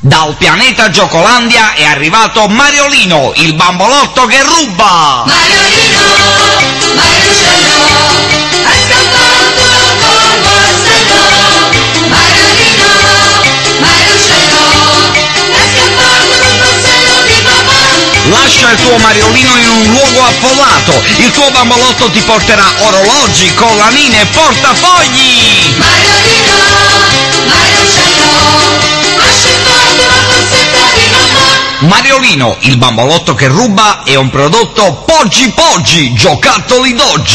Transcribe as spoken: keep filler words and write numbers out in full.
Dal pianeta Giocolandia è arrivato Mariolino, il bambolotto che ruba! Mariolino, Mariuccello, ha scappato col borsello. Mariolino, Mariuccello, è scappato col borsello di papà. Lascia il tuo Mariolino in un luogo affollato, il tuo bambolotto ti porterà orologi, collanine e portafogli! Mariolino, Mariuccello, ha scappato la borsetta di mamma. Mariolino, il bambolotto che ruba, è un prodotto Poggi Poggi, giocattoli d'oggi!